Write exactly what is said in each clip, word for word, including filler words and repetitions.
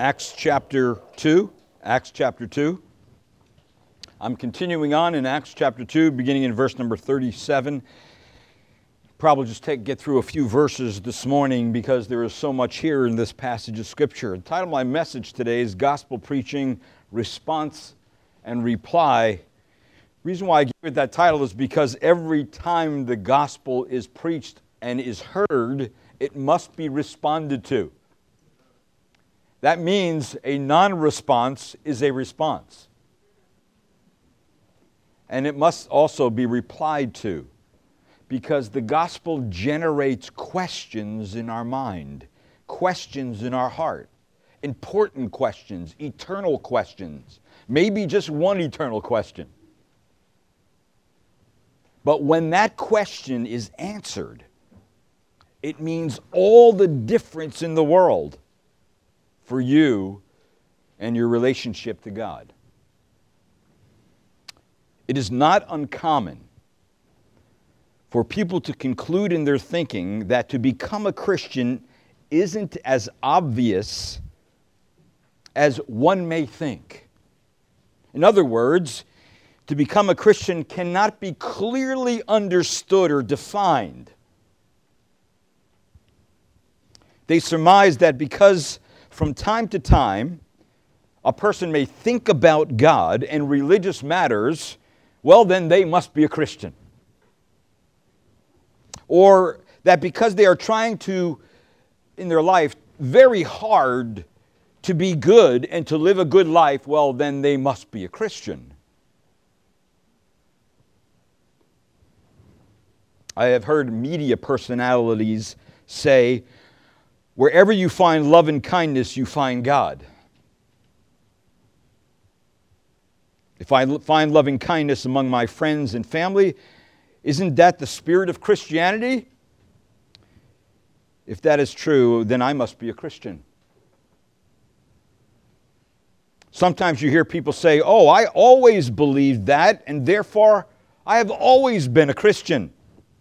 Acts chapter two. Acts chapter two. I'm continuing on in Acts chapter two, beginning in verse number thirty-seven. Probably just take, get through a few verses this morning because there is so much here in this passage of Scripture. The title of my message today is Gospel Preaching, Response and Reply. The reason why I give it that title is because every time the gospel is preached and is heard, it must be responded to. That means a non-response is a response. And it must also be replied to, because the gospel generates questions in our mind, questions in our heart, important questions, eternal questions, maybe just one eternal question. But when that question is answered, it means all the difference in the world for you and your relationship to God. It is not uncommon for people to conclude in their thinking that to become a Christian isn't as obvious as one may think. In other words, to become a Christian cannot be clearly understood or defined. They surmise that because from time to time a person may think about God and religious matters, well, then they must be a Christian. Or that because they are trying to, in their life, very hard to be good and to live a good life, well, then they must be a Christian. I have heard media personalities say, wherever you find love and kindness, you find God. If I find loving kindness among my friends and family, isn't that the spirit of Christianity? If that is true, then I must be a Christian. Sometimes you hear people say, oh, I always believed that, and therefore I have always been a Christian.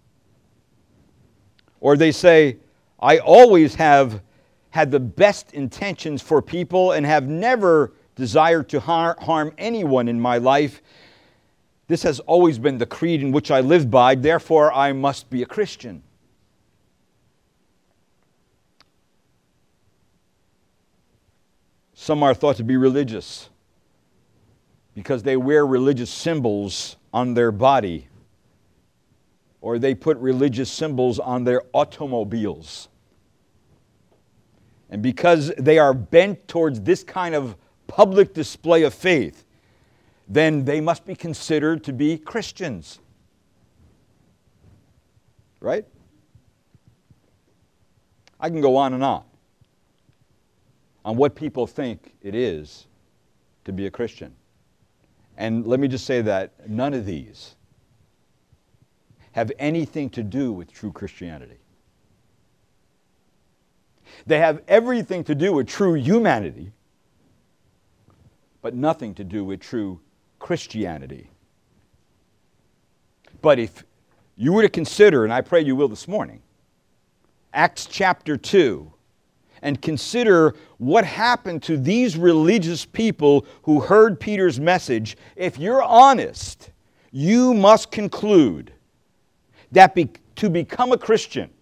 Or they say, I always have had the best intentions for people and have never desired to har- harm anyone in my life. This has always been the creed in which I live by, therefore I must be a Christian. Some are thought to be religious because they wear religious symbols on their body, or they put religious symbols on their automobiles. And because they are bent towards this kind of public display of faith, then they must be considered to be Christians. Right? I can go on and on on what people think it is to be a Christian. And let me just say that none of these have anything to do with true Christianity. They have everything to do with true humanity, but nothing to do with true Christianity. But if you were to consider, and I pray you will this morning, Acts chapter two, and consider what happened to these religious people who heard Peter's message, if you're honest, you must conclude that be, to become a Christian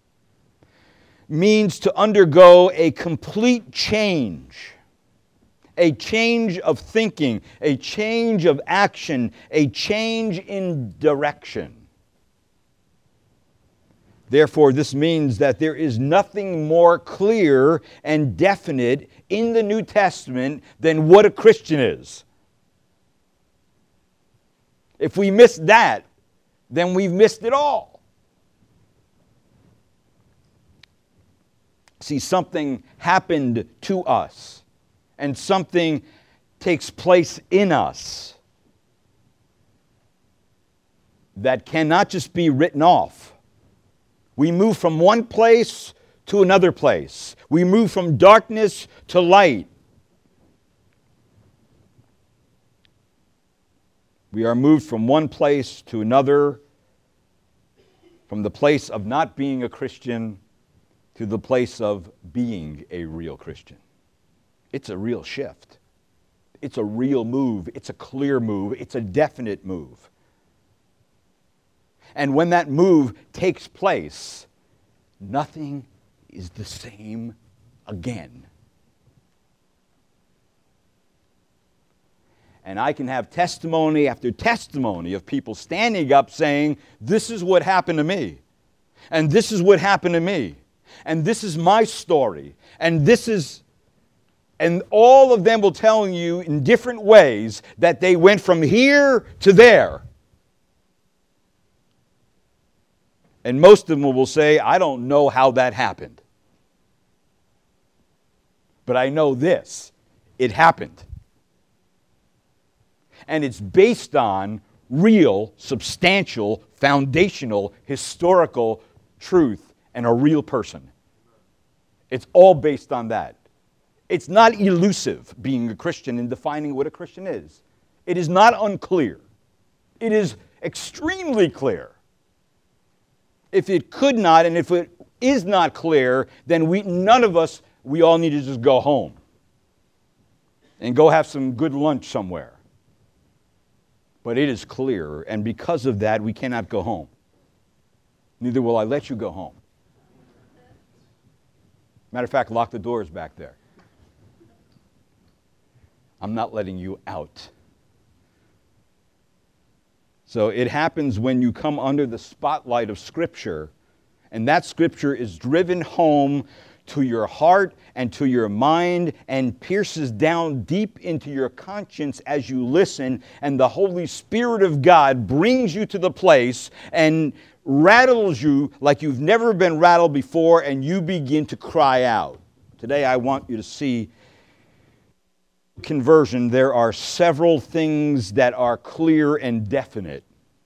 means to undergo a complete change. A change of thinking, a change of action, a change in direction. Therefore, this means that there is nothing more clear and definite in the New Testament than what a Christian is. If we miss that, then we've missed it all. See, something happened to us, and something takes place in us that cannot just be written off. We move from one place to another place. We move from darkness to light. We are moved from one place to another, from the place of not being a Christian to the place of being a real Christian. it's a real shift. It's a real move. It's a clear move. It's a definite move. And when that move takes place, nothing is the same again. And I can have testimony after testimony of people standing up saying, this is what happened to me. And this is what happened to me. And this is my story. And this is, and all of them will tell you in different ways that they went from here to there. And most of them will say, I don't know how that happened. But I know this, it happened. And it's based on real, substantial, foundational, historical truth and a real person. It's all based on that. It's not elusive being a Christian and defining what a Christian is. It is not unclear. It is extremely clear. If it could not, and if it is not clear, then we, none of us, we all need to just go home and go have some good lunch somewhere. But it is clear, and because of that, we cannot go home. Neither will I let you go home. Matter of fact, lock the doors back there. I'm not letting you out. So it happens when you come under the spotlight of Scripture, and that Scripture is driven home to your heart and to your mind and pierces down deep into your conscience as you listen, and the Holy Spirit of God brings you to the place and rattles you like you've never been rattled before, and you begin to cry out. Today I want you to see conversion. There are several things that are clear and definite.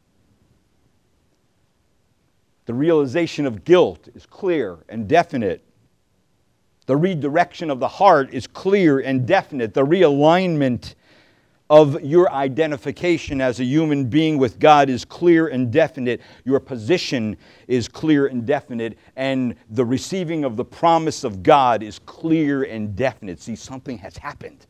The realization of guilt is clear and definite. The redirection of the heart is clear and definite. The realignment of your identification as a human being with God is clear and definite. Your position is clear and definite. And the receiving of the promise of God is clear and definite. See, something has happened.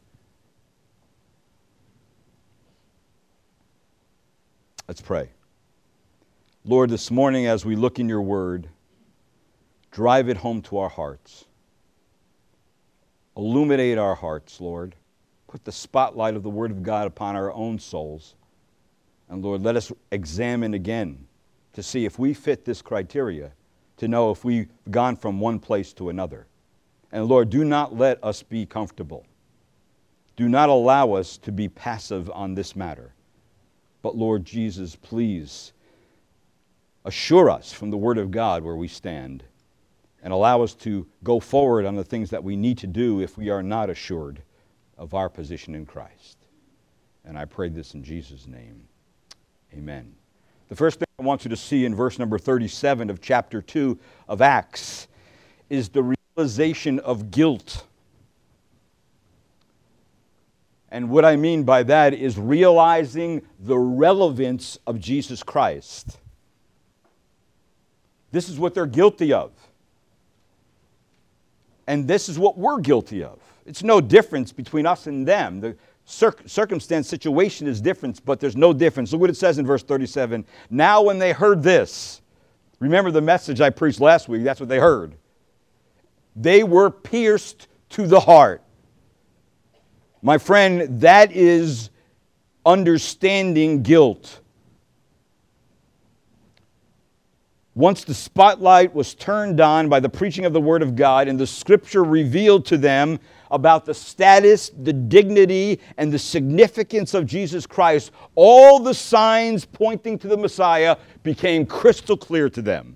Let's pray. Lord, this morning as we look in your word, drive it home to our hearts. Illuminate our hearts, Lord. Put the spotlight of the Word of God upon our own souls. And Lord, let us examine again to see if we fit this criteria, to know if we've gone from one place to another. And Lord, do not let us be comfortable. Do not allow us to be passive on this matter. But Lord Jesus, please assure us from the Word of God where we stand, and allow us to go forward on the things that we need to do if we are not assured of our position in Christ. And I pray this in Jesus' name. Amen. The first thing I want you to see in verse number thirty-seven of chapter two of Acts is the realization of guilt. And what I mean by that is realizing the relevance of Jesus Christ. This is what they're guilty of. And this is what we're guilty of. It's no difference between us and them. The circ- circumstance, situation is different, but there's no difference. Look what it says in verse thirty-seven. Now when they heard this, remember the message I preached last week, that's what they heard. They were pierced to the heart. My friend, that is understanding guilt. Once the spotlight was turned on by the preaching of the Word of God and the Scripture revealed to them about the status, the dignity, and the significance of Jesus Christ, all the signs pointing to the Messiah became crystal clear to them.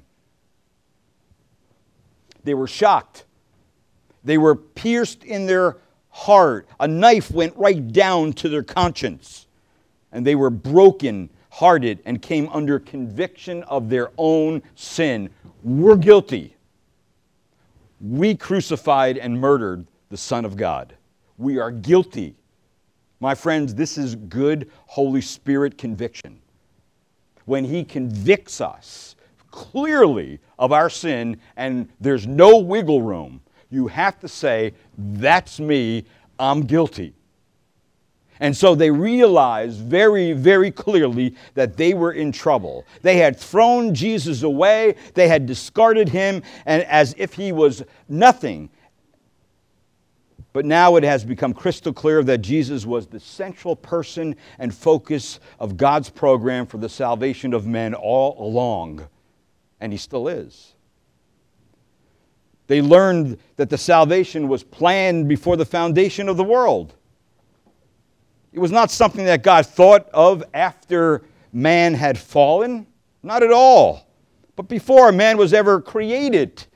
They were shocked. They were pierced in their heart. A knife went right down to their conscience. And they were broken hearted and came under conviction of their own sin. We're guilty. We crucified and murdered the Son of God. We are guilty. My friends, this is good Holy Spirit conviction. When He convicts us clearly of our sin and there's no wiggle room, you have to say, that's me. I'm guilty. And so they realized very, very clearly that they were in trouble. They had thrown Jesus away. They had discarded him and as if he was nothing. But now it has become crystal clear that Jesus was the central person and focus of God's program for the salvation of men all along. And he still is. They learned that the salvation was planned before the foundation of the world. It was not something that God thought of after man had fallen. Not at all. But before man was ever created.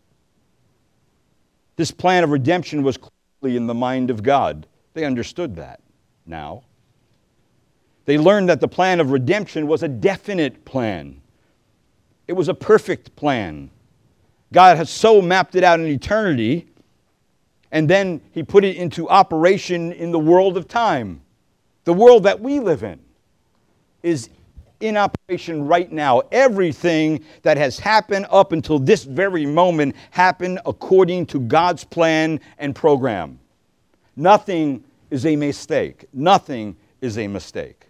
This plan of redemption was clearly in the mind of God. They understood that now. They learned that the plan of redemption was a definite plan. It was a perfect plan. God has so mapped it out in eternity, and then he put it into operation in the world of time. The world that we live in is in operation right now. Everything that has happened up until this very moment happened according to God's plan and program. Nothing is a mistake. Nothing is a mistake.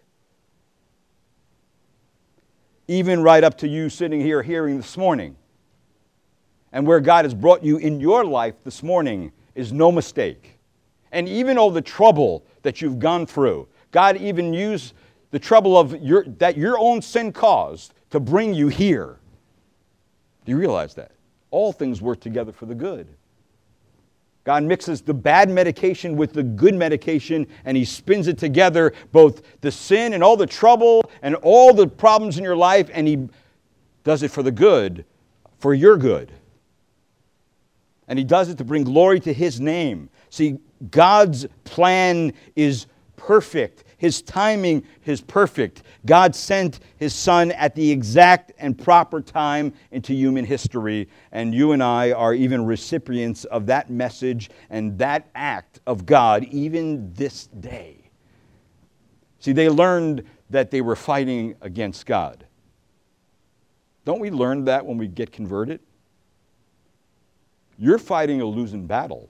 Even right up to you sitting here hearing this morning, and where God has brought you in your life this morning is no mistake. And even all the trouble that you've gone through, God even used the trouble of your, that your own sin caused to bring you here. Do you realize that? All things work together for the good. God mixes the bad medication with the good medication, and he spins it together, both the sin and all the trouble and all the problems in your life, and he does it for the good, for your good. And he does it to bring glory to his name. See, God's plan is perfect. His timing is perfect. God sent his Son at the exact and proper time into human history, and you and I are even recipients of that message and that act of God even this day. See, they learned that they were fighting against God. Don't we learn that when we get converted? You're fighting a losing battle.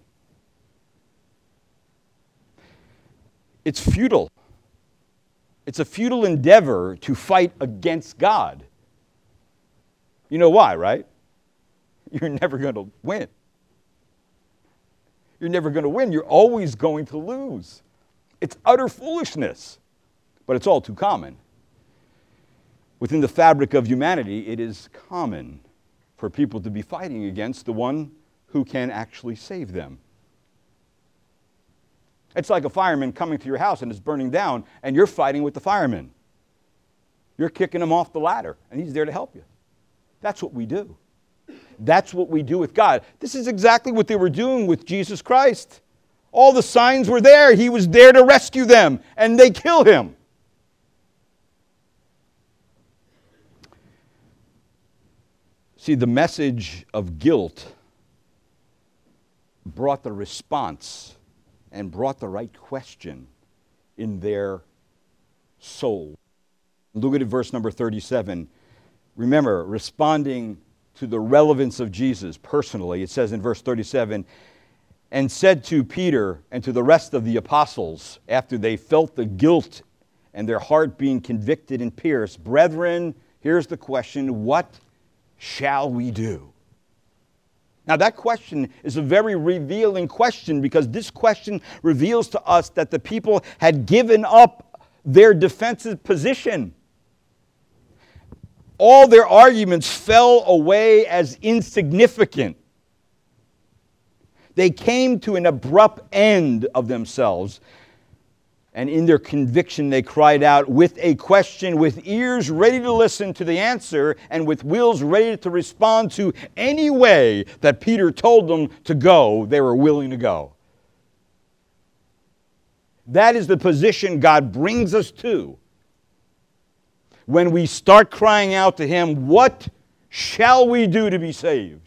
It's futile. It's a futile endeavor to fight against God. You know why, right? You're never going to win. You're never going to win. You're always going to lose. It's utter foolishness, but it's all too common. Within the fabric of humanity, it is common for people to be fighting against the one who can actually save them. It's like a fireman coming to your house and it's burning down, and you're fighting with the fireman. You're kicking him off the ladder, and he's there to help you. That's what we do. That's what we do with God. This is exactly what they were doing with Jesus Christ. All the signs were there. He was there to rescue them, and they kill him. See, the message of guilt brought the response and brought the right question in their soul. Look at verse number thirty-seven. Remember, responding to the relevance of Jesus personally, it says in verse thirty-seven, and said to Peter and to the rest of the apostles, after they felt the guilt and their heart being convicted and pierced, brethren, here's the question, what shall we do? Now that question is a very revealing question, because this question reveals to us that the people had given up their defensive position. All their arguments fell away as insignificant. They came to an abrupt end of themselves. And in their conviction, they cried out with a question, with ears ready to listen to the answer, and with wills ready to respond to any way that Peter told them to go, they were willing to go. That is the position God brings us to when we start crying out to him, what shall we do to be saved?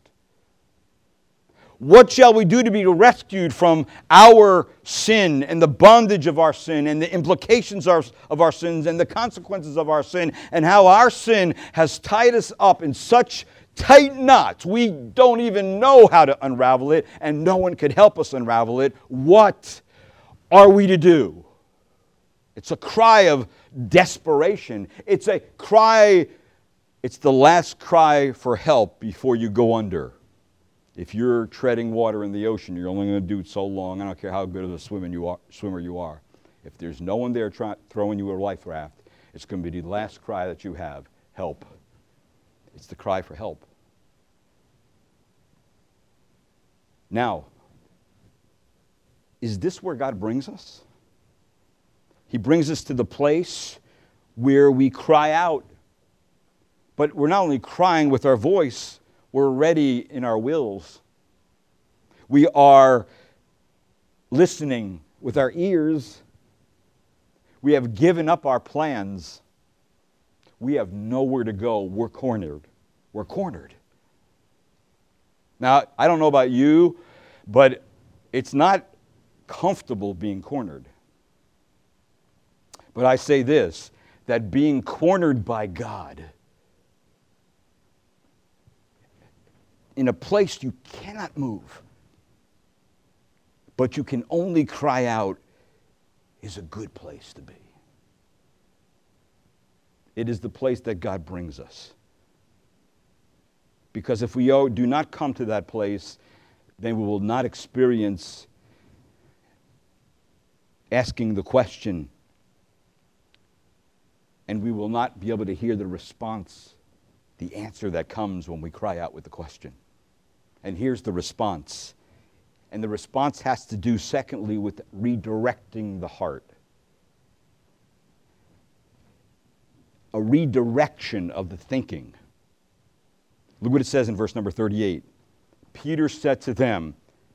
What shall we do to be rescued from our sin and the bondage of our sin and the implications of our sins and the consequences of our sin, and how our sin has tied us up in such tight knots we don't even know how to unravel it, and no one could help us unravel it? What are we to do? It's a cry of desperation. It's a cry, it's the last cry for help before you go under. If you're treading water in the ocean, you're only going to do it so long. I don't care how good of a swimmer you are. Swimmer you are. If there's no one there try, throwing you a life raft, it's going to be the last cry that you have, help. It's the cry for help. Now, is this where God brings us? He brings us to the place where we cry out. But we're not only crying with our voice, we're ready in our wills. We are listening with our ears. We have given up our plans. We have nowhere to go. We're cornered. We're cornered. Now, I don't know about you, but it's not comfortable being cornered. But I say this, that being cornered by God in a place you cannot move, but you can only cry out, is a good place to be. It is the place that God brings us. Because if we do not come to that place, then we will not experience asking the question, and we will not be able to hear the response, the answer that comes when we cry out with the question. And here's the response. And the response has to do, secondly, with redirecting the heart. A redirection of the thinking. Look what it says in verse number thirty-eight. Peter said to them,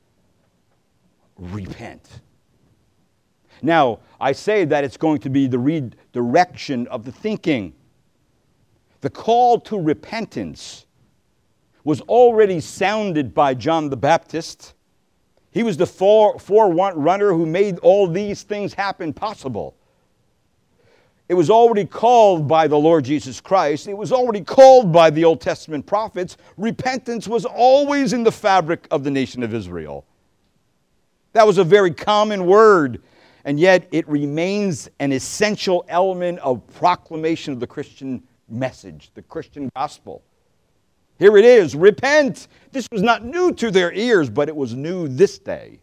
repent. Now, I say that it's going to be the redirection of the thinking. The call to repentance was already sounded by John the Baptist. He was the forerunner who made all these things happen possible. It was already called by the Lord Jesus Christ. It was already called by the Old Testament prophets. Repentance was always in the fabric of the nation of Israel. That was a very common word, and yet it remains an essential element of proclamation of the Christian message, the Christian gospel. Here it is, repent. This was not new to their ears, but it was new this day.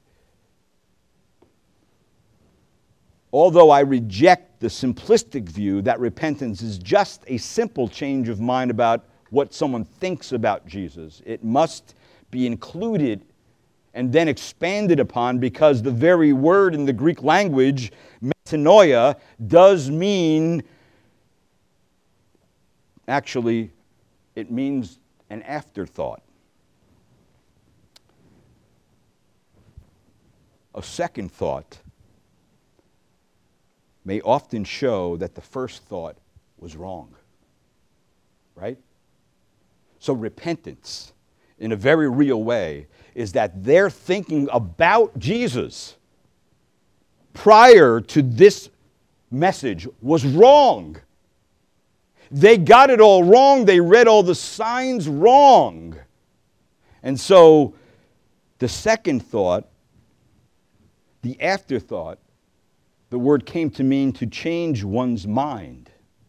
Although I reject the simplistic view that repentance is just a simple change of mind about what someone thinks about Jesus, it must be included and then expanded upon, because the very word in the Greek language, metanoia, does mean, actually, it means an afterthought. A second thought may often show that the first thought was wrong. Right? So repentance, in a very real way, is that their thinking about Jesus prior to this message was wrong. They got it all wrong. They read all the signs wrong. And so the second thought, the afterthought, the word came to mean to change one's mind.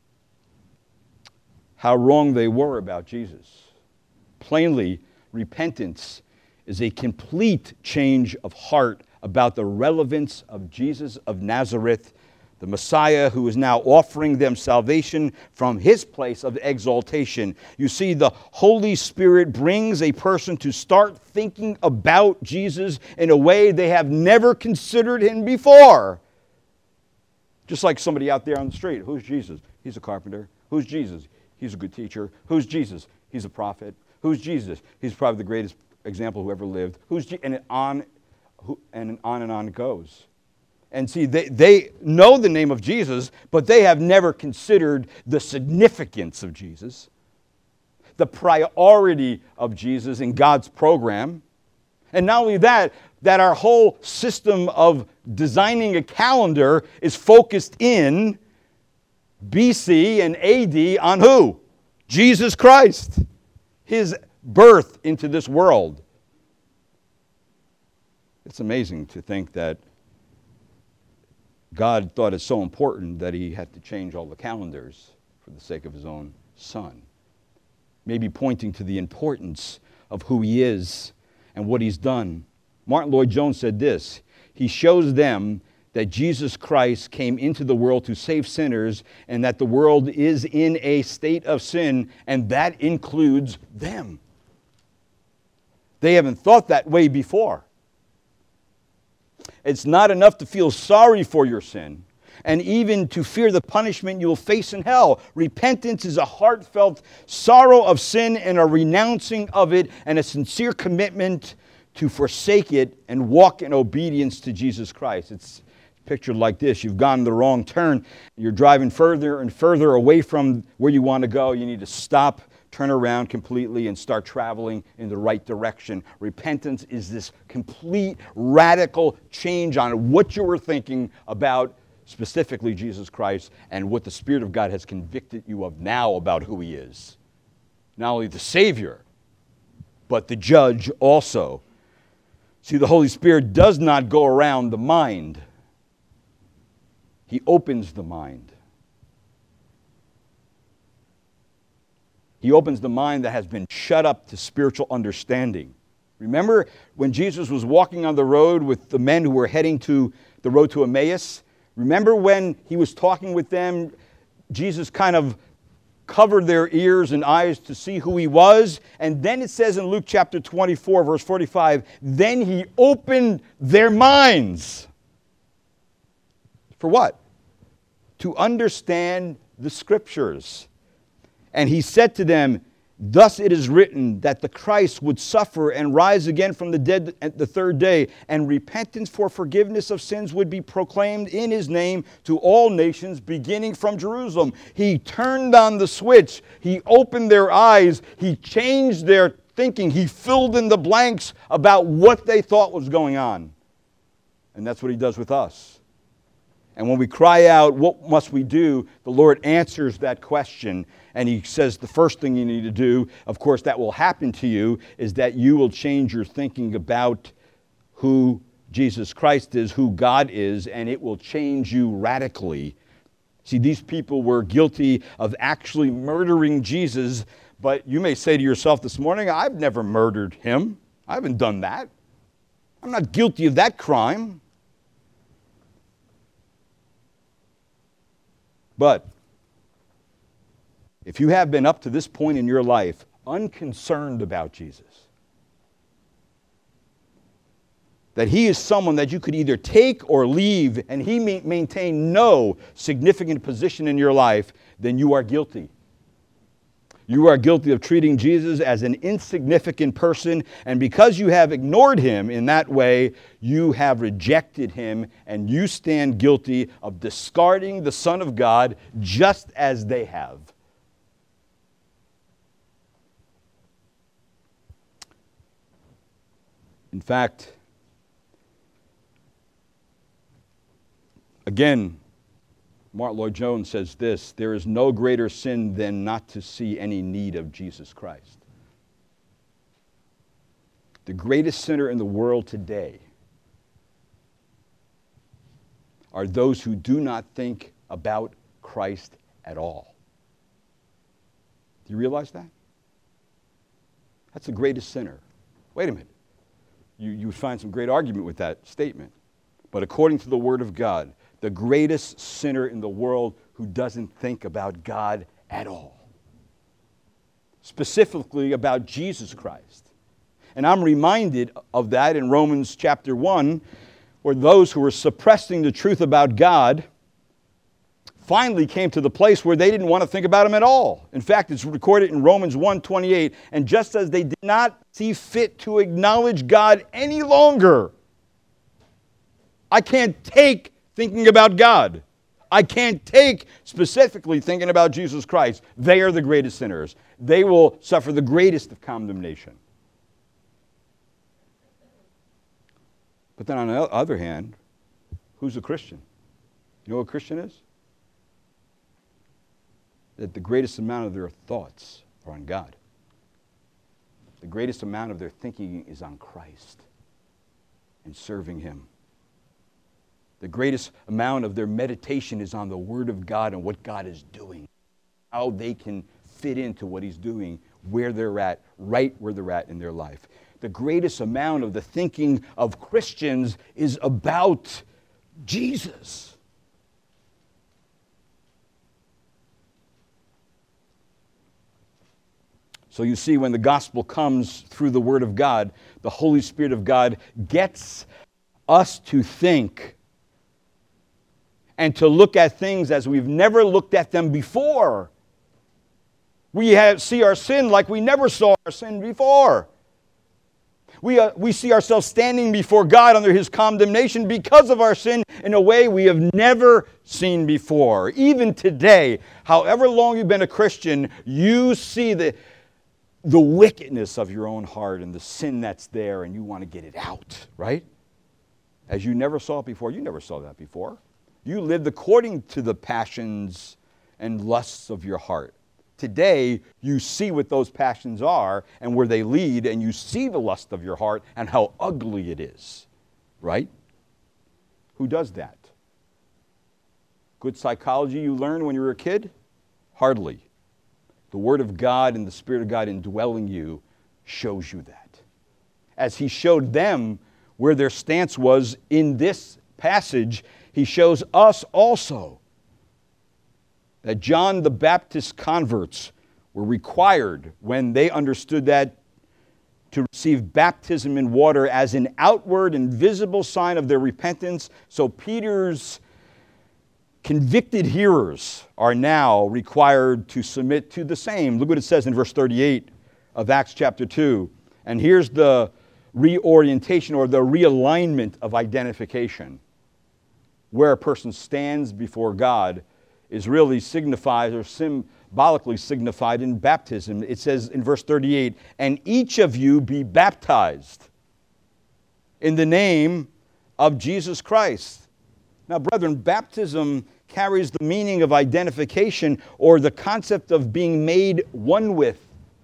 How wrong they were about Jesus. Plainly, repentance is a complete change of heart about the relevance of Jesus of Nazareth, the Messiah who is now offering them salvation from his place of exaltation. You see, the Holy Spirit brings a person to start thinking about Jesus in a way they have never considered him before. Just like somebody out there on the street. Who's Jesus? He's a carpenter. Who's Jesus? He's a good teacher. Who's Jesus? He's a prophet. Who's Jesus? He's probably the greatest example who ever lived. Who's Je- and on, who, and on and on it goes. And see, they, they know the name of Jesus, but they have never considered the significance of Jesus, the priority of Jesus in God's program. And not only that, that our whole system of designing a calendar is focused in B C and A D on who? Jesus Christ. His birth into this world. It's amazing to think that God thought it so important that he had to change all the calendars for the sake of his own son. Maybe pointing to the importance of who he is and what he's done. Martin Lloyd-Jones said this: he shows them that Jesus Christ came into the world to save sinners, and that the world is in a state of sin, and that includes them. They haven't thought that way before. It's not enough to feel sorry for your sin, and even to fear the punishment you will face in hell. Repentance is a heartfelt sorrow of sin and a renouncing of it, and a sincere commitment to forsake it and walk in obedience to Jesus Christ. It's pictured like this: you've gone the wrong turn, you're driving further and further away from where you want to go. You need to stop, turn around completely, and start traveling in the right direction. Repentance is this complete, radical change on what you were thinking about, specifically Jesus Christ, and what the Spirit of God has convicted you of now about who he is. Not only the Savior, but the Judge also. See, the Holy Spirit does not go around the mind. He opens the mind. He opens the mind that has been shut up to spiritual understanding. Remember when Jesus was walking on the road with the men who were heading to the road to Emmaus? Remember when he was talking with them, Jesus kind of covered their ears and eyes to see who he was? And then it says in Luke chapter twenty-four, verse forty-five, then he opened their minds. For what? To understand the Scriptures. And he said to them, thus it is written that the Christ would suffer and rise again from the dead at the third day, and repentance for forgiveness of sins would be proclaimed in his name to all nations, beginning from Jerusalem. He turned on the switch. He opened their eyes. He changed their thinking. He filled in the blanks about what they thought was going on. And that's what he does with us. And when we cry out, what must we do? The Lord answers that question. And he says the first thing you need to do, of course, that will happen to you, is that you will change your thinking about who Jesus Christ is, who God is, and it will change you radically. See, these people were guilty of actually murdering Jesus, but you may say to yourself this morning, I've never murdered him. I haven't done that. I'm not guilty of that crime. But if you have been up to this point in your life unconcerned about Jesus, that he is someone that you could either take or leave, and he may maintain no significant position in your life, then you are guilty. You are guilty of treating Jesus as an insignificant person, and because you have ignored him in that way, you have rejected him, and you stand guilty of discarding the Son of God just as they have. In fact, again, Martin Lloyd-Jones says this: there is no greater sin than not to see any need of Jesus Christ. The greatest sinner in the world today are those who do not think about Christ at all. Do you realize that? That's the greatest sinner. Wait a minute. You, you would find some great argument with that statement. But according to the Word of God, the greatest sinner in the world who doesn't think about God at all. Specifically about Jesus Christ. And I'm reminded of that in Romans chapter one, where those who were suppressing the truth about God finally came to the place where they didn't want to think about him at all. In fact, it's recorded in Romans one twenty-eight, and just as they did not see fit to acknowledge God any longer, I can't take thinking about God. I can't take specifically thinking about Jesus Christ. They are the greatest sinners. They will suffer the greatest of condemnation. But then on the other hand, who's a Christian? You know what a Christian is? That the greatest amount of their thoughts are on God. The greatest amount of their thinking is on Christ and serving him. The greatest amount of their meditation is on the Word of God and what God is doing, how they can fit into what He's doing, where they're at, right where they're at in their life. The greatest amount of the thinking of Christians is about Jesus. So you see, when the gospel comes through the Word of God, the Holy Spirit of God gets us to think and to look at things as we've never looked at them before. We have, see our sin like we never saw our sin before. We, uh, we see ourselves standing before God under His condemnation because of our sin in a way we have never seen before. Even today, however long you've been a Christian, you see the, the wickedness of your own heart and the sin that's there, and you want to get it out, right? As you never saw it before. You never saw that before. You lived according to the passions and lusts of your heart. Today, you see what those passions are and where they lead, and you see the lust of your heart and how ugly it is, right? Who does that? Good psychology you learned when you were a kid? Hardly. The Word of God and the Spirit of God indwelling you shows you that. As He showed them where their stance was in this passage, He shows us also that John the Baptist's converts were required, when they understood that, to receive baptism in water as an outward and visible sign of their repentance. So Peter's convicted hearers are now required to submit to the same. Look what it says in verse thirty-eight of Acts chapter two. And here's the reorientation or the realignment of identification. Where a person stands before God is really signified or symbolically signified in baptism. It says in verse thirty-eight, and each of you be baptized in the name of Jesus Christ. Now, brethren, baptism carries the meaning of identification or the concept of being made one with.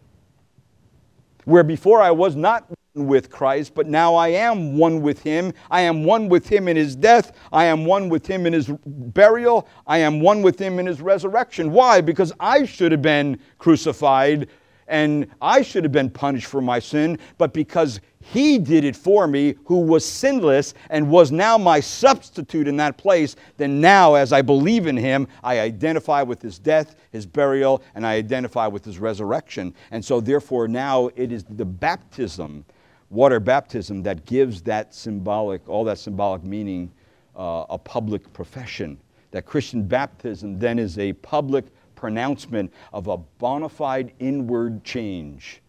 Where before I was not with Christ, but now I am one with Him. I am one with Him in His death. I am one with Him in His burial. I am one with Him in His resurrection. Why? Because I should have been crucified and I should have been punished for my sin, but because He did it for me, who was sinless and was now my substitute in that place, then now as I believe in Him, I identify with His death, His burial, and I identify with His resurrection. And so therefore now it is the baptism, water baptism, that gives that symbolic, all that symbolic meaning, uh, a public profession. That Christian baptism then is a public pronouncement of a bona fide inward change.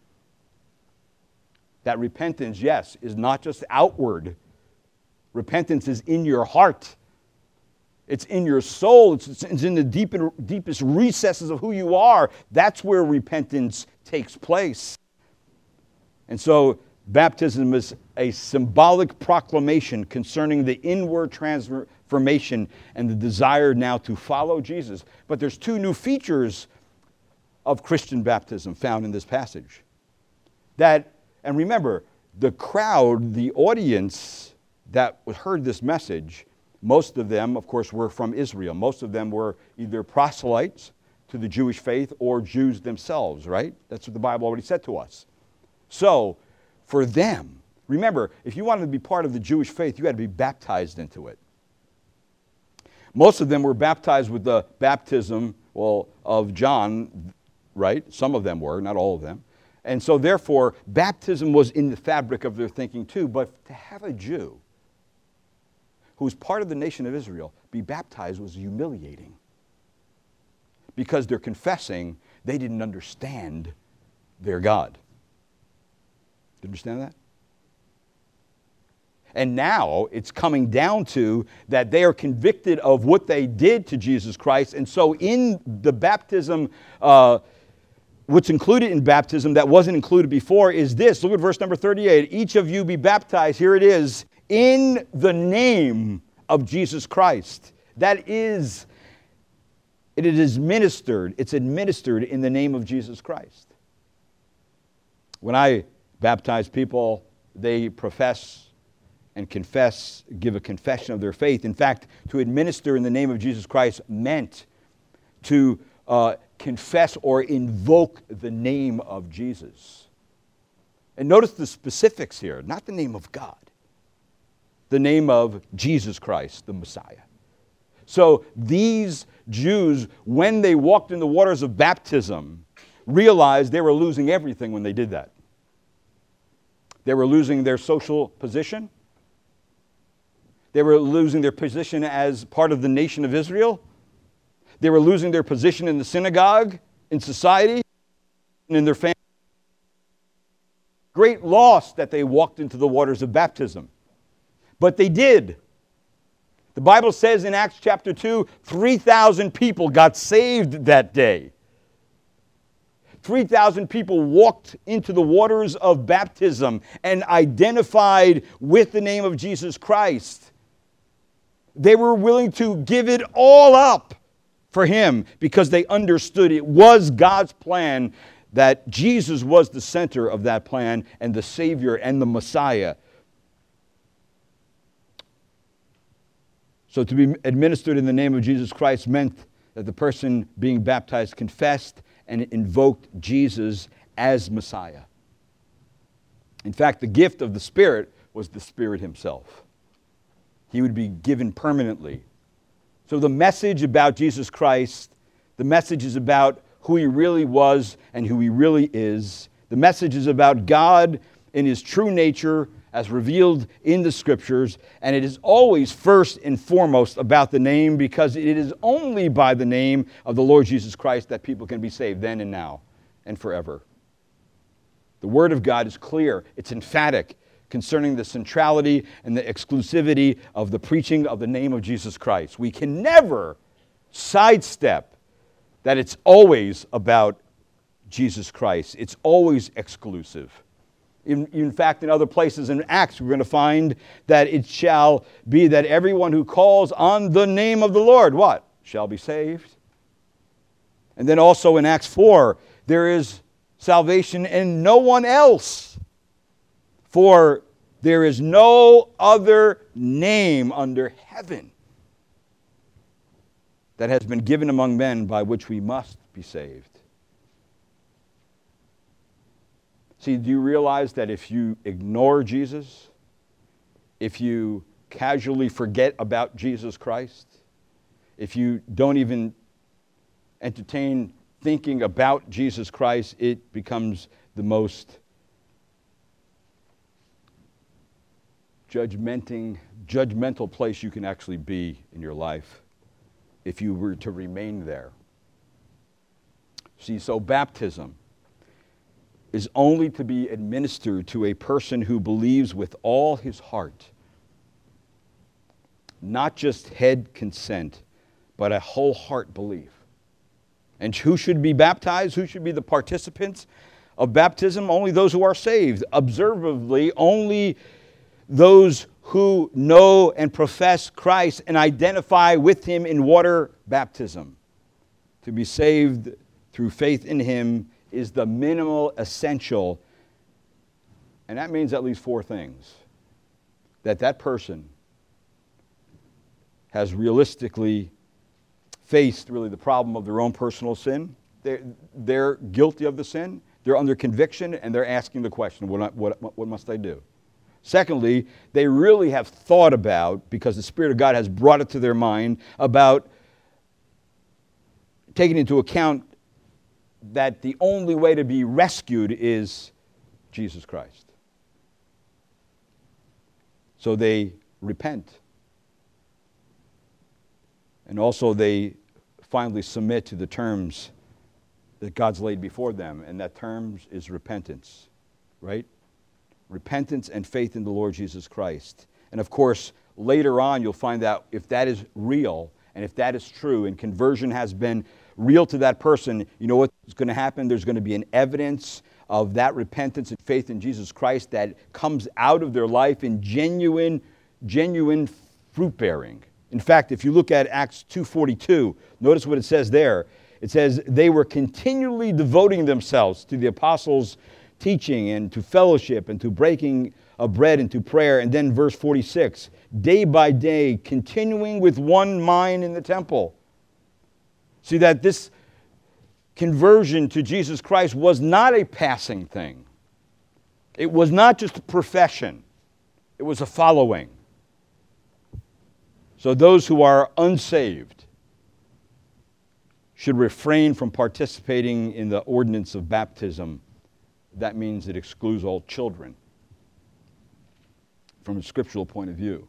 That repentance, yes, is not just outward. Repentance is in your heart. It's in your soul. It's, it's in the deep, deepest recesses of who you are. That's where repentance takes place. And so baptism is a symbolic proclamation concerning the inward transformation and the desire now to follow Jesus. But there's two new features of Christian baptism found in this passage. That, and remember, the crowd, the audience that heard this message, most of them, of course, were from Israel. Most of them were either proselytes to the Jewish faith or Jews themselves, right? That's what the Bible already said to us. So, for them, remember, if you wanted to be part of the Jewish faith, you had to be baptized into it. Most of them were baptized with the baptism, well, of John, right? Some of them were, not all of them. And so therefore, baptism was in the fabric of their thinking too. But to have a Jew who was part of the nation of Israel be baptized was humiliating. Because they're confessing they didn't understand their God. Do you understand that? And now it's coming down to that they are convicted of what they did to Jesus Christ. And so in the baptism, uh, what's included in baptism that wasn't included before is this. Look at verse number thirty-eight. Each of you be baptized, here it is, in the name of Jesus Christ. That is, it is administered, it's administered in the name of Jesus Christ. When I baptize people, they profess and confess, give a confession of their faith. In fact, to administer in the name of Jesus Christ meant to uh, confess or invoke the name of Jesus. And notice the specifics here, not the name of God, the name of Jesus Christ, the Messiah. So these Jews, when they walked in the waters of baptism, realized they were losing everything when they did that. They were losing their social position. They were losing their position as part of the nation of Israel. They were losing their position in the synagogue, in society, and in their family. Great loss that they walked into the waters of baptism. But they did. The Bible says in Acts chapter two, three thousand people got saved that day. three thousand people walked into the waters of baptism and identified with the name of Jesus Christ. They were willing to give it all up for Him because they understood it was God's plan, that Jesus was the center of that plan and the Savior and the Messiah. So to be administered in the name of Jesus Christ meant that the person being baptized confessed and invoked Jesus as Messiah. In fact, the gift of the Spirit was the Spirit Himself. He would be given permanently. So the message about Jesus Christ, the message is about who He really was and who He really is. The message is about God in His true nature as revealed in the Scriptures, and it is always first and foremost about the name, because it is only by the name of the Lord Jesus Christ that people can be saved then and now and forever. The Word of God is clear. It's emphatic concerning the centrality and the exclusivity of the preaching of the name of Jesus Christ. We can never sidestep that it's always about Jesus Christ. It's always exclusive. In, in fact, in other places in Acts, we're going to find that it shall be that everyone who calls on the name of the Lord, what? Shall be saved. And then also in Acts four, there is salvation in no one else. For there is no other name under heaven that has been given among men by which we must be saved. See, do you realize that if you ignore Jesus, if you casually forget about Jesus Christ, if you don't even entertain thinking about Jesus Christ, it becomes the most judgmenting, judgmental place you can actually be in your life if you were to remain there. See, so baptism is only to be administered to a person who believes with all his heart, not just head consent, but a whole heart belief. And who should be baptized? Who should be the participants of baptism? Only those who are saved. Observably, only those who know and profess Christ and identify with Him in water baptism. To be saved through faith in Him is the minimal essential, and that means at least four things. That that person has realistically faced really the problem of their own personal sin. They're, they're guilty of the sin, they're under conviction, and they're asking the question, what, what, what must I do? Secondly, they really have thought about, because the Spirit of God has brought it to their mind, about taking into account that the only way to be rescued is Jesus Christ. So they repent. And also they finally submit to the terms that God's laid before them, and that terms is repentance, right? Repentance and faith in the Lord Jesus Christ. And of course, later on you'll find out if that is real and if that is true and conversion has been real to that person, you know what's going to happen? There's going to be an evidence of that repentance and faith in Jesus Christ that comes out of their life in genuine, genuine fruit bearing. In fact, if you look at Acts two forty-two, notice what it says there. It says, they were continually devoting themselves to the apostles' teaching and to fellowship and to breaking of bread and to prayer. And then verse forty-six, day by day, continuing with one mind in the temple. See that this conversion to Jesus Christ was not a passing thing. It was not just a profession. It was a following. So those who are unsaved should refrain from participating in the ordinance of baptism. That means it excludes all children from a scriptural point of view.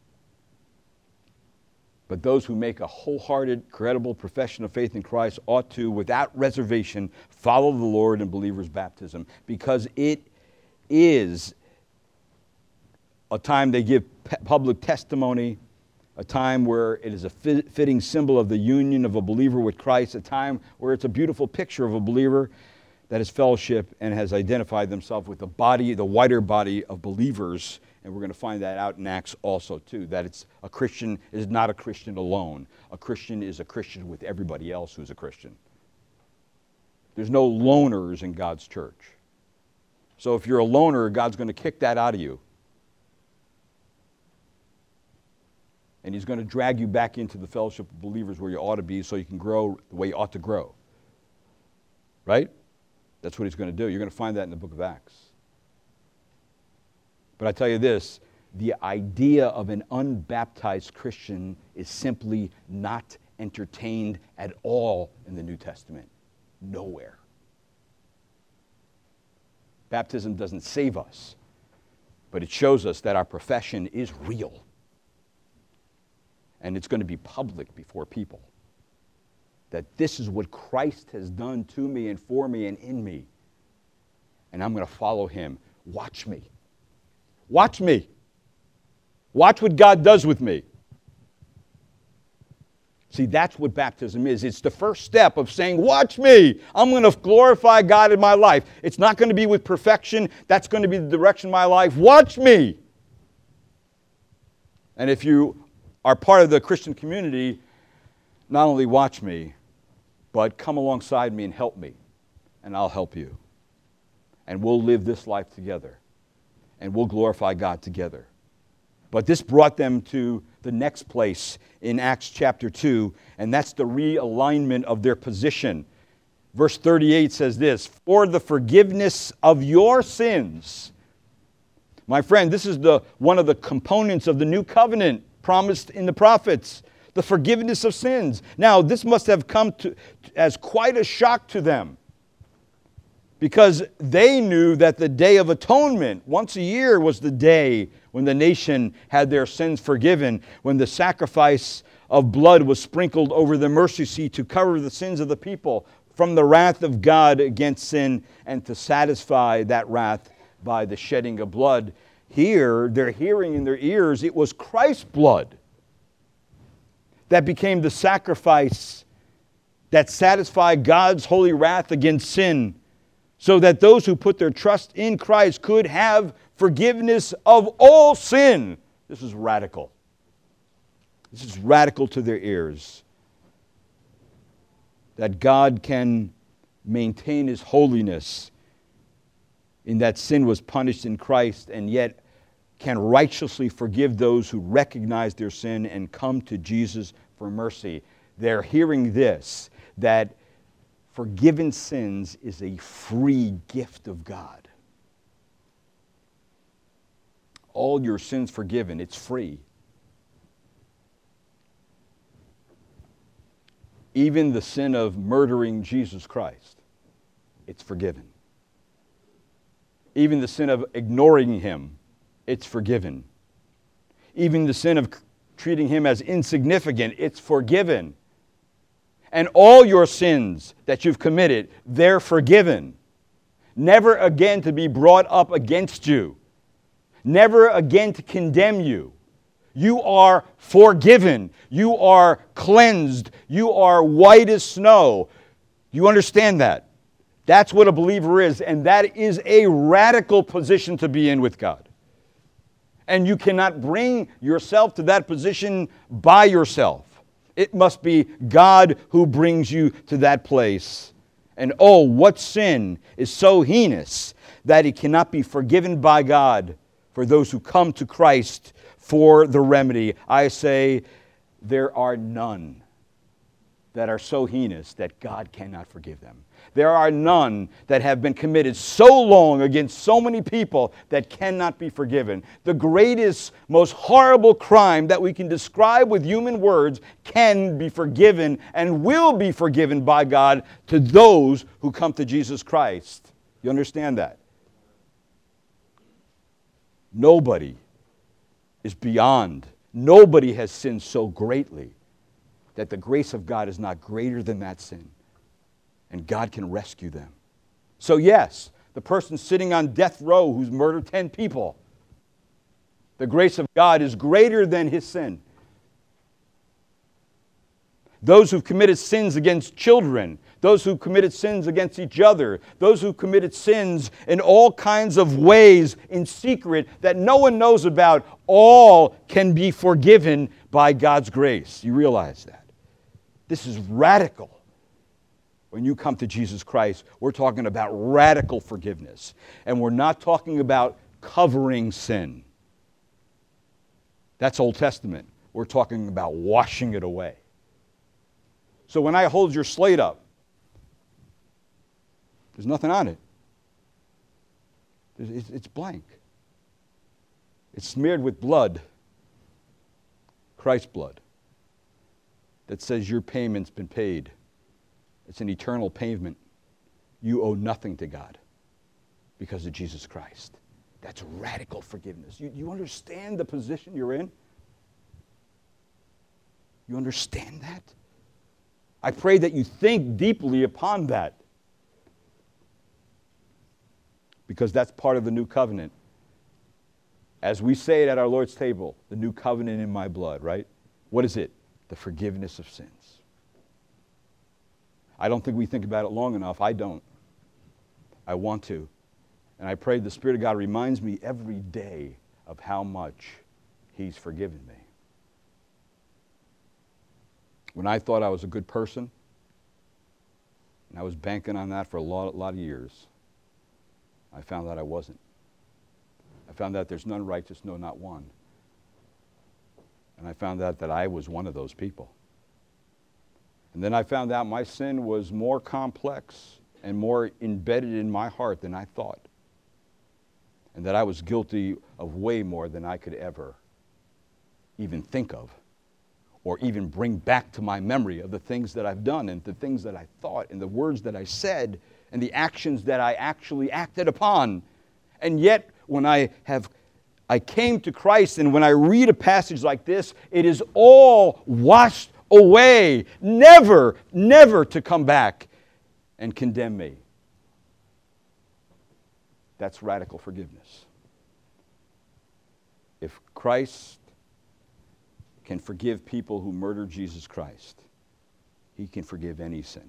But those who make a wholehearted, credible profession of faith in Christ ought to, without reservation, follow the Lord in believers' baptism, because it is a time they give public testimony, a time where it is a fitting symbol of the union of a believer with Christ, a time where it's a beautiful picture of a believer that has fellowship and has identified themselves with the body, the wider body of believers. And we're going to find that out in Acts also, too, that it's a Christian is not a Christian alone. A Christian is a Christian with everybody else who's a Christian. There's no loners in God's church. So if you're a loner, God's going to kick that out of you. And He's going to drag you back into the fellowship of believers where you ought to be so you can grow the way you ought to grow. Right? That's what He's going to do. You're going to find that in the book of Acts. But I tell you this, the idea of an unbaptized Christian is simply not entertained at all in the New Testament. Nowhere. Baptism doesn't save us, but it shows us that our profession is real. And it's going to be public before people. That this is what Christ has done to me and for me and in me. And I'm going to follow Him. Watch me. Watch me. Watch what God does with me. See, that's what baptism is. It's the first step of saying, watch me. I'm going to glorify God in my life. It's not going to be with perfection. That's going to be the direction of my life. Watch me. And if you are part of the Christian community, not only watch me, but come alongside me and help me. And I'll help you. And we'll live this life together. And we'll glorify God together. But this brought them to the next place in Acts chapter two, and that's the realignment of their position. Verse thirty-eight says this, for the forgiveness of your sins. My friend, this is the one of the components of the new covenant promised in the prophets, the forgiveness of sins. Now, this must have come to, as quite a shock to them, because they knew that the Day of Atonement, once a year, was the day when the nation had their sins forgiven, when the sacrifice of blood was sprinkled over the mercy seat to cover the sins of the people from the wrath of God against sin and to satisfy that wrath by the shedding of blood. Here, they're hearing in their ears, it was Christ's blood that became the sacrifice that satisfied God's holy wrath against sin, so that those who put their trust in Christ could have forgiveness of all sin. This is radical. This is radical to their ears. That God can maintain His holiness in that sin was punished in Christ, and yet can righteously forgive those who recognize their sin and come to Jesus for mercy. They're hearing this, that forgiven sins is a free gift of God. All your sins forgiven, it's free. Even the sin of murdering Jesus Christ, it's forgiven. Even the sin of ignoring Him, it's forgiven. Even the sin of treating Him as insignificant, it's forgiven. And all your sins that you've committed, they're forgiven. Never again to be brought up against you. Never again to condemn you. You are forgiven. You are cleansed. You are white as snow. You understand that? That's what a believer is, and that is a radical position to be in with God. And you cannot bring yourself to that position by yourself. It must be God who brings you to that place. And oh, what sin is so heinous that it cannot be forgiven by God for those who come to Christ for the remedy. I say there are none that are so heinous that God cannot forgive them. There are none that have been committed so long against so many people that cannot be forgiven. The greatest, most horrible crime that we can describe with human words can be forgiven and will be forgiven by God to those who come to Jesus Christ. You understand that? Nobody is beyond. Nobody has sinned so greatly that the grace of God is not greater than that sin. And God can rescue them. So yes, the person sitting on death row who's murdered ten people, the grace of God is greater than his sin. Those who've committed sins against children, those who've committed sins against each other, those who've committed sins in all kinds of ways in secret that no one knows about, all can be forgiven by God's grace. You realize that? This is radical. When you come to Jesus Christ, we're talking about radical forgiveness. And we're not talking about covering sin. That's Old Testament. We're talking about washing it away. So when I hold your slate up, there's nothing on it. It's blank. It's smeared with blood, Christ's blood, that says your payment's been paid. It's an eternal payment. You owe nothing to God because of Jesus Christ. That's radical forgiveness. You, you understand the position you're in? You understand that? I pray that you think deeply upon that, because that's part of the new covenant. As we say it at our Lord's table, the new covenant in my blood, right? What is it? The forgiveness of sins. I don't think we think about it long enough. I don't. I want to. And I pray the Spirit of God reminds me every day of how much He's forgiven me. When I thought I was a good person, and I was banking on that for a lot, lot of years, I found out I wasn't. I found out there's none righteous, no, not one. And I found out that I was one of those people. And then I found out my sin was more complex and more embedded in my heart than I thought. And that I was guilty of way more than I could ever even think of, or even bring back to my memory of the things that I've done and the things that I thought and the words that I said and the actions that I actually acted upon. And yet, when I have I came to Christ, and when I read a passage like this, it is all washed away, never, never to come back and condemn me. That's radical forgiveness. If Christ can forgive people who murdered Jesus Christ, He can forgive any sin.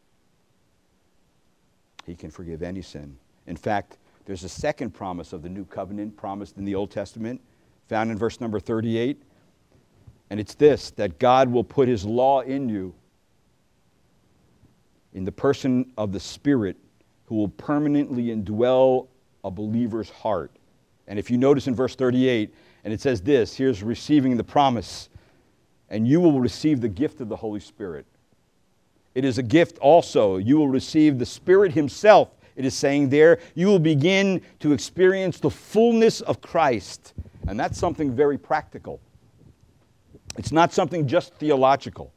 He can forgive any sin. In fact, there's a second promise of the new covenant promised in the Old Testament, found in verse number thirty-eight. And it's this, that God will put His law in you, in the person of the Spirit, who will permanently indwell a believer's heart. And if you notice in verse thirty-eight, and it says this, here's receiving the promise, and you will receive the gift of the Holy Spirit. It is a gift also. You will receive the Spirit Himself. It is saying there, you will begin to experience the fullness of Christ. And that's something very practical. It's not something just theological.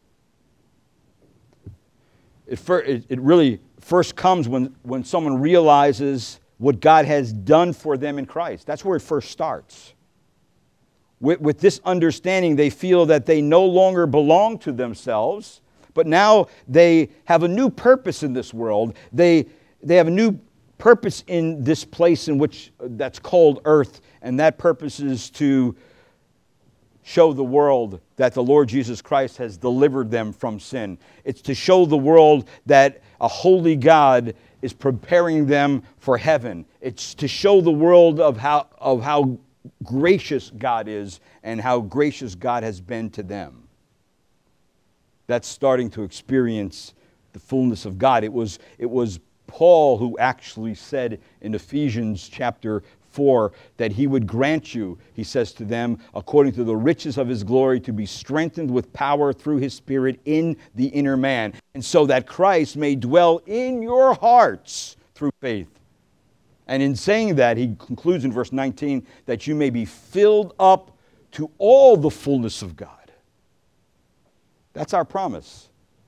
It, fir- it, it really first comes when, when someone realizes what God has done for them in Christ. That's where it first starts. With, with this understanding, they feel that they no longer belong to themselves, but now they have a new purpose in this world. They, they have a new purpose in this place in which that's called earth, and that purpose is to show the world that the Lord Jesus Christ has delivered them from sin. It's to show the world that a holy God is preparing them for heaven. It's to show the world of how, of how gracious God is and how gracious God has been to them. That's starting to experience the fullness of God. It was, it was Paul who actually said in Ephesians chapter four, that he would grant you, he says to them, according to the riches of his glory, to be strengthened with power through his Spirit in the inner man, and so that Christ may dwell in your hearts through faith. And in saying that, he concludes in verse nineteen, that you may be filled up to all the fullness of God. That's our promise.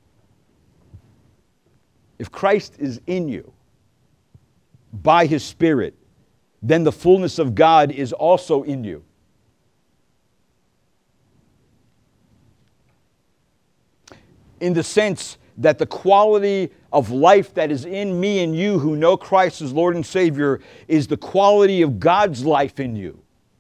If Christ is in you by his Spirit, then the fullness of God is also in you. In the sense that the quality of life that is in me and you who know Christ as Lord and Savior is the quality of God's life in you.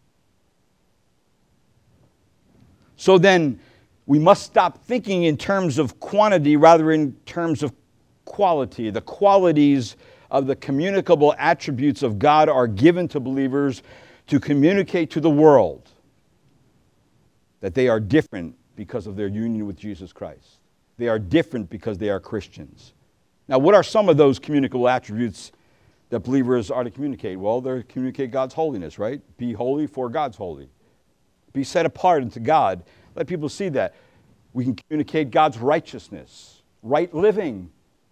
So then, we must stop thinking in terms of quantity rather in terms of quality. The qualities of the communicable attributes of God are given to believers to communicate to the world that they are different because of their union with Jesus Christ. They are different because they are Christians. Now, what are some of those communicable attributes that believers are to communicate? Well, they're to communicate God's holiness, right? Be holy for God's holy. Be set apart unto God. Let people see that. We can communicate God's righteousness, right living.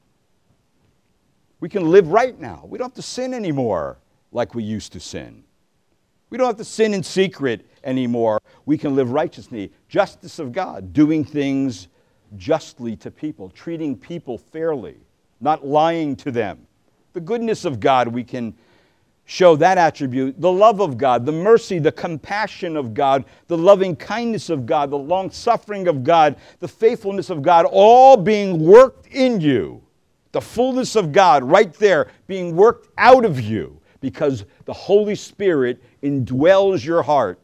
We can live right now. We don't have to sin anymore like we used to sin. We don't have to sin in secret anymore. We can live righteously. Justice of God, doing things justly to people, treating people fairly, not lying to them. The goodness of God, we can show that attribute. The love of God, the mercy, the compassion of God, the loving kindness of God, the long suffering of God, the faithfulness of God, all being worked in you. The fullness of God right there being worked out of you because the Holy Spirit indwells your heart.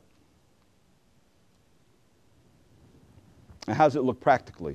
Now, how does it look practically?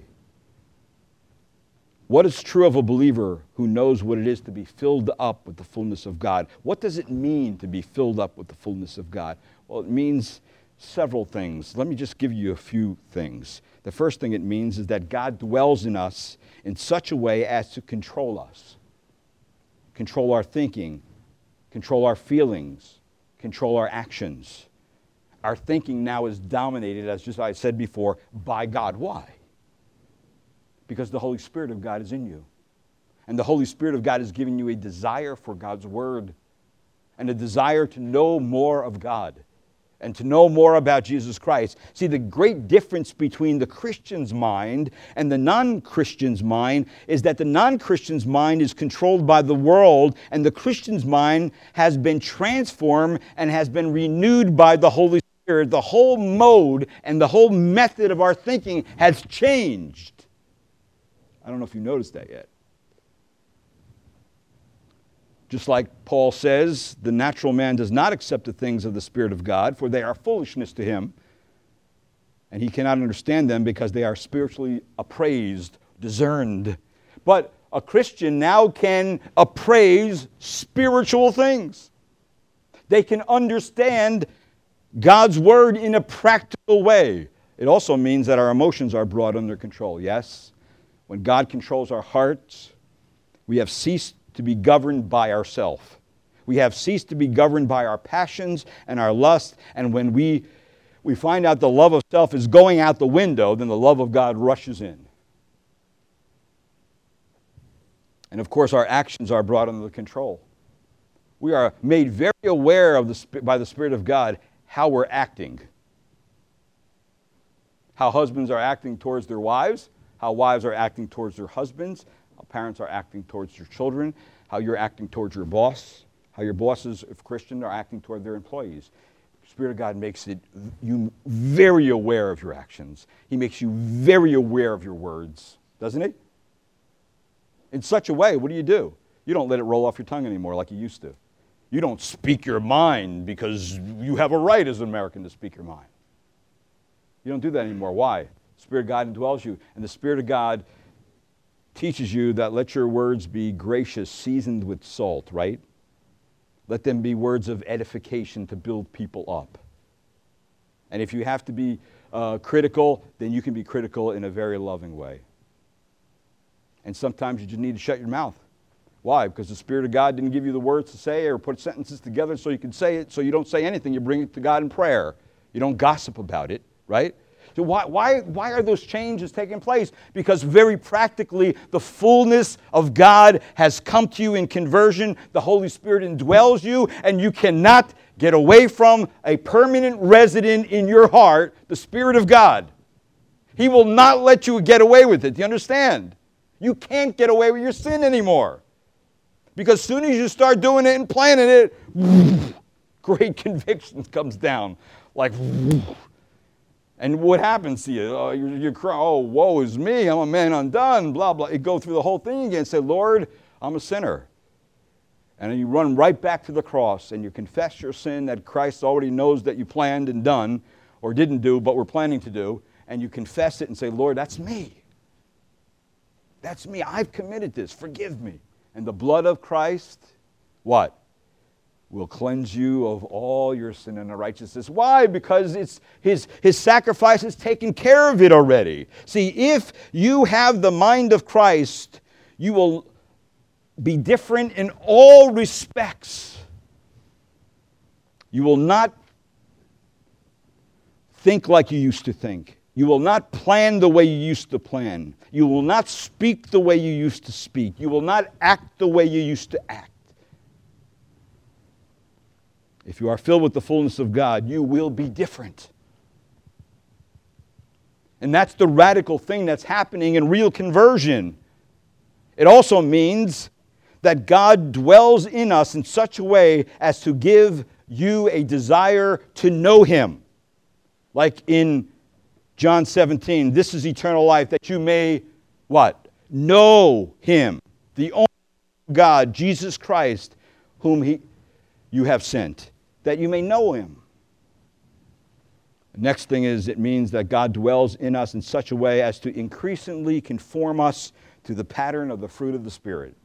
What is true of a believer who knows what it is to be filled up with the fullness of God? What does it mean to be filled up with the fullness of God? Well, it means several things. Let me just give you a few things. The first thing it means is that God dwells in us in such a way as to control us, control our thinking, control our feelings, control our actions. Our thinking now is dominated, as just I said before, by God. Why? Because the Holy Spirit of God is in you. And the Holy Spirit of God is giving you a desire for God's Word and a desire to know more of God and to know more about Jesus Christ. See, the great difference between the Christian's mind and the non-Christian's mind is that the non-Christian's mind is controlled by the world, and the Christian's mind has been transformed and has been renewed by the Holy Spirit. The whole mode and the whole method of our thinking has changed. I don't know if you noticed that yet. Just like Paul says, the natural man does not accept the things of the Spirit of God, for they are foolishness to him, and he cannot understand them because they are spiritually appraised, discerned. But a Christian now can appraise spiritual things. They can understand God's Word in a practical way. It also means that our emotions are brought under control. Yes, when God controls our hearts, we have ceased to be governed by ourselves. We have ceased to be governed by our passions and our lust, and when we, we find out the love of self is going out the window, then the love of God rushes in. And of course, our actions are brought under control. We are made very aware of the, by the Spirit of God how we're acting. How husbands are acting towards their wives, how wives are acting towards their husbands, how parents are acting towards your children, how you're acting towards your boss, how your bosses, if Christian, are acting toward their employees. The Spirit of God makes it you very aware of your actions. He makes you very aware of your words, doesn't he? In such a way, what do you do? You don't let it roll off your tongue anymore like you used to. You don't speak your mind because you have a right as an American to speak your mind. You don't do that anymore. Why? The Spirit of God indwells you, and the Spirit of God teaches you that let your words be gracious, seasoned with salt, right? Let them be words of edification to build people up. And if you have to be uh, critical, then you can be critical in a very loving way. And sometimes you just need to shut your mouth. Why? Because the Spirit of God didn't give you the words to say or put sentences together so you can say it, so you don't say anything. You bring it to God in prayer. You don't gossip about it, right? So why, why, why are those changes taking place? Because very practically, the fullness of God has come to you in conversion. The Holy Spirit indwells you, and you cannot get away from a permanent resident in your heart, the Spirit of God. He will not let you get away with it. Do you understand? You can't get away with your sin anymore. Because as soon as you start doing it and planning it, great conviction comes down. Like, and what happens to you? Oh, you're, you're crying, oh, woe is me, I'm a man undone, blah, blah. You go through the whole thing again and say, Lord, I'm a sinner. And then you run right back to the cross and you confess your sin that Christ already knows that you planned and done, or didn't do, but were planning to do, and you confess it and say, Lord, that's me. That's me. I've committed this. Forgive me. And the blood of Christ, what? Will cleanse you of all your sin and unrighteousness. Why? Because it's his, his sacrifice has taken care of it already. See, if you have the mind of Christ, you will be different in all respects. You will not think like you used to think. You will not plan the way you used to plan. You will not speak the way you used to speak. You will not act the way you used to act. If you are filled with the fullness of God, you will be different. And that's the radical thing that's happening in real conversion. It also means that God dwells in us in such a way as to give you a desire to know Him. Like in John seventeen, this is eternal life, that you may, what? Know Him, the only God, Jesus Christ, whom He, you have sent, that you may know Him. The next thing is, it means that God dwells in us in such a way as to increasingly conform us to the pattern of the fruit of the Spirit.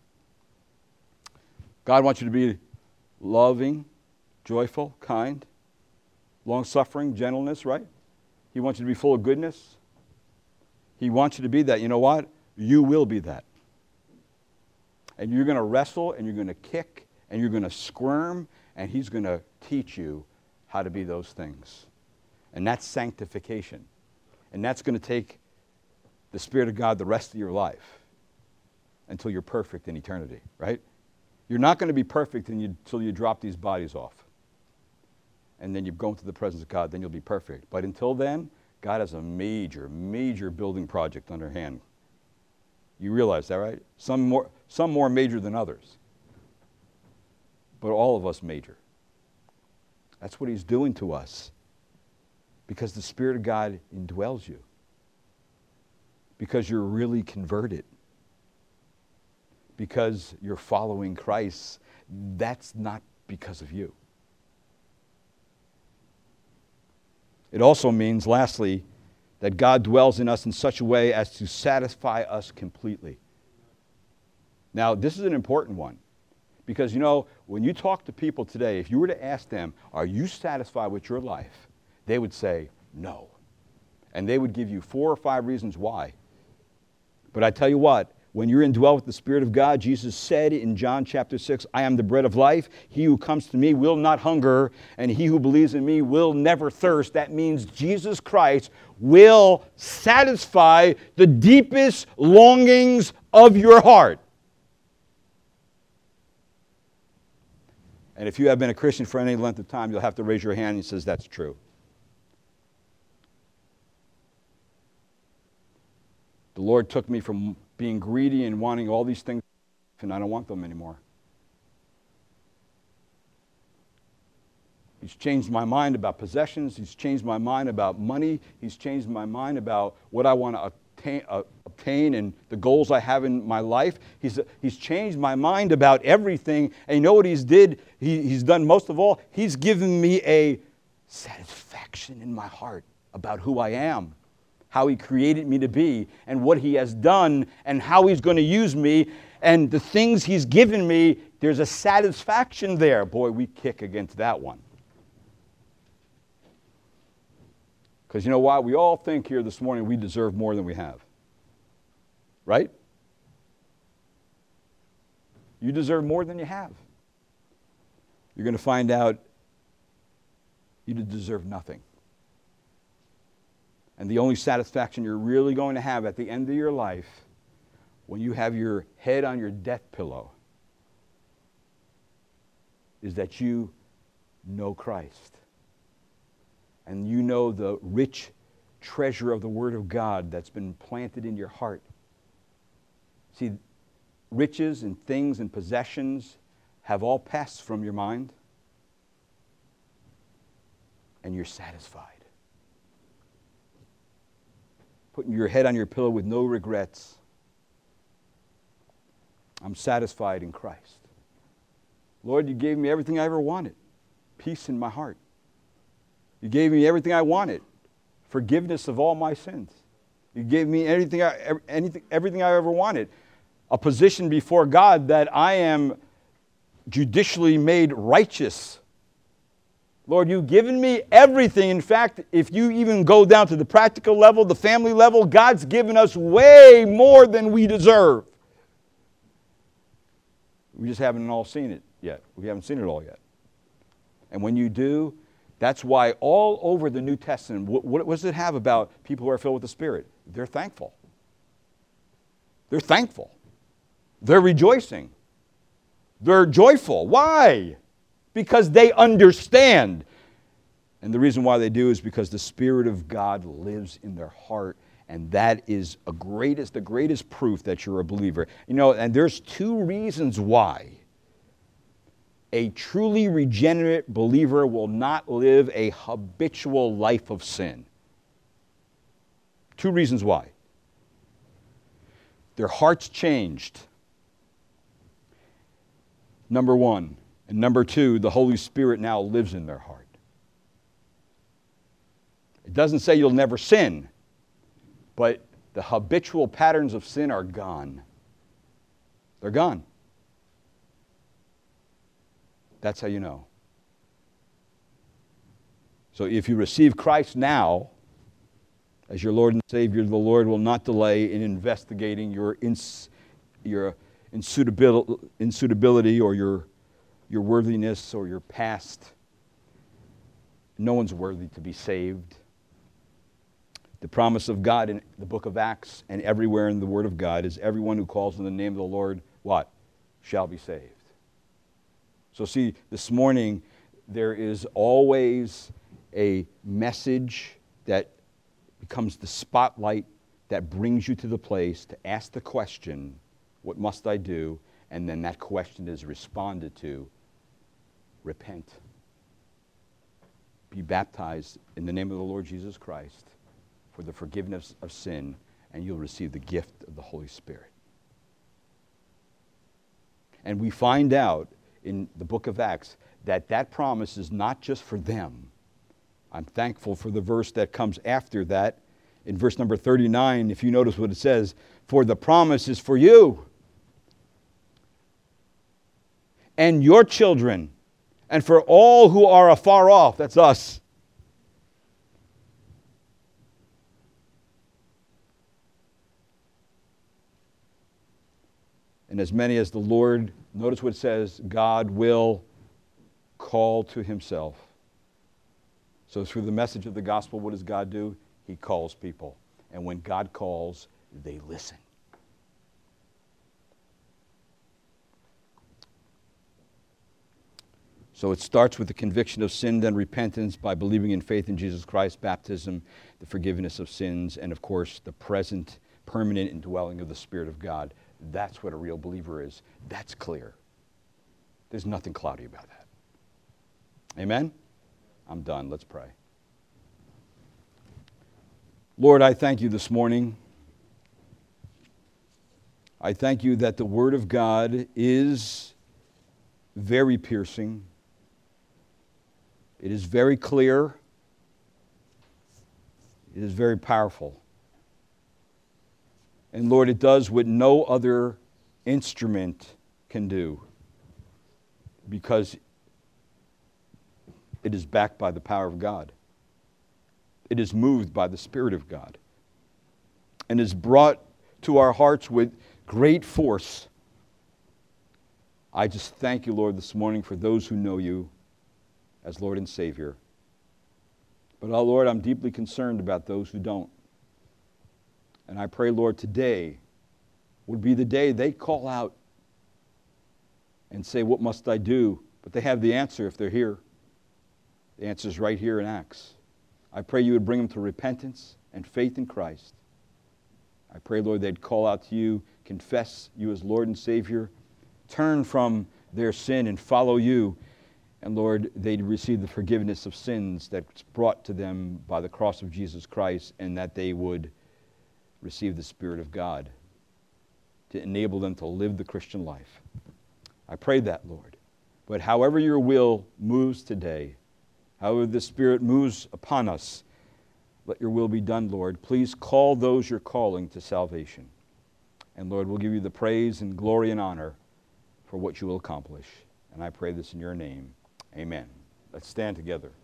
God wants you to be loving, joyful, kind, long-suffering, gentleness, right? He wants you to be full of goodness. He wants you to be that. You know what? You will be that. And you're going to wrestle, and you're going to kick, and you're going to squirm, and He's going to teach you how to be those things. And that's sanctification. And that's going to take the Spirit of God the rest of your life until you're perfect in eternity, right? You're not going to be perfect until you drop these bodies off. And then you go into the presence of God, then you'll be perfect. But until then, God has a major, major building project under hand. You realize that, right? Some more, some more major than others. But all of us major. That's what He's doing to us. Because the Spirit of God indwells you. Because you're really converted. Because you're following Christ. That's not because of you. It also means, lastly, that God dwells in us in such a way as to satisfy us completely. Now, this is an important one. Because, you know, when you talk to people today, if you were to ask them, are you satisfied with your life? They would say, no. And they would give you four or five reasons why. But I tell you what, when you're indwelled with the Spirit of God, Jesus said in John chapter six, I am the bread of life. He who comes to me will not hunger, and he who believes in me will never thirst. That means Jesus Christ will satisfy the deepest longings of your heart. And if you have been a Christian for any length of time, you'll have to raise your hand and says that's true. The Lord took me from being greedy and wanting all these things, and I don't want them anymore. He's changed my mind about possessions. He's changed my mind about money. He's changed my mind about what I want to obtain, uh, obtain and the goals I have in my life. He's, uh, he's changed my mind about everything. And you know what he's did? He, he's done most of all? He's given me a satisfaction in my heart about who I am, how He created me to be, and what He has done, and how He's going to use me, and the things He's given me. There's a satisfaction there. Boy, we kick against that one. Because you know why? We all think here this morning we deserve more than we have. Right? You deserve more than you have. You're going to find out you deserve nothing. And the only satisfaction you're really going to have at the end of your life, when you have your head on your death pillow, is that you know Christ. And you know the rich treasure of the Word of God that's been planted in your heart. See, riches and things and possessions have all passed from your mind, and you're satisfied. Putting your head on your pillow with no regrets. I'm satisfied in Christ. Lord, you gave me everything I ever wanted. Peace in my heart. You gave me everything I wanted. Forgiveness of all my sins. You gave me anything I, anything, everything I ever wanted. A position before God that I am judicially made righteous. Lord, you've given me everything. In fact, if you even go down to the practical level, the family level, God's given us way more than we deserve. We just haven't all seen it yet. We haven't seen it all yet. And when you do, that's why all over the New Testament, what, what does it have about people who are filled with the Spirit? They're thankful. They're thankful. They're rejoicing. They're joyful. Why? Because they understand. And the reason why they do is because the Spirit of God lives in their heart. And that is a greatest, the greatest proof that you're a believer. You know, and there's two reasons why a truly regenerate believer will not live a habitual life of sin. Two reasons why. Their hearts changed. Number one. And number two, the Holy Spirit now lives in their heart. It doesn't say you'll never sin, but the habitual patterns of sin are gone. They're gone. That's how you know. So if you receive Christ now as your Lord and Savior, the Lord will not delay in investigating your, ins, your insuitability, insuitability or your, your worthiness or your past. No one's worthy to be saved. The promise of God in the book of Acts and everywhere in the Word of God is everyone who calls on the name of the Lord, what? Shall be saved. So see, this morning there is always a message that becomes the spotlight that brings you to the place to ask the question, what must I do? And then that question is responded to, repent. Be baptized in the name of the Lord Jesus Christ for the forgiveness of sin, and you'll receive the gift of the Holy Spirit. And we find out in the book of Acts that that promise is not just for them. I'm thankful for the verse that comes after that. In verse number thirty-nine, if you notice what it says, for the promise is for you and your children and for all who are afar off. That's us. And as many as the Lord, notice what it says, God will call to himself. So through the message of the gospel, what does God do? He calls people. And when God calls, they listen. So it starts with the conviction of sin, then repentance by believing in faith in Jesus Christ, baptism, the forgiveness of sins, and of course the present, permanent indwelling of the Spirit of God. That's what a real believer is. That's clear. There's nothing cloudy about that. Amen? I'm done. Let's pray. Lord, I thank you this morning. I thank you that the Word of God is very piercing. It is very clear. It is very powerful. And Lord, it does what no other instrument can do, because it is backed by the power of God. It is moved by the Spirit of God and is brought to our hearts with great force. I just thank you, Lord, this morning for those who know you as Lord and Savior. But, oh, Lord, I'm deeply concerned about those who don't. And I pray, Lord, today would be the day they call out and say, what must I do? But they have the answer if they're here. The answer is right here in Acts. I pray you would bring them to repentance and faith in Christ. I pray, Lord, they'd call out to you, confess you as Lord and Savior, turn from their sin and follow you. And, Lord, they'd receive the forgiveness of sins that's brought to them by the cross of Jesus Christ, and that they would receive the Spirit of God to enable them to live the Christian life. I pray that, Lord. But however your will moves today, however the Spirit moves upon us, let your will be done, Lord. Please call those you're calling to salvation. And, Lord, we'll give you the praise and glory and honor for what you will accomplish. And I pray this in your name. Amen. Let's stand together.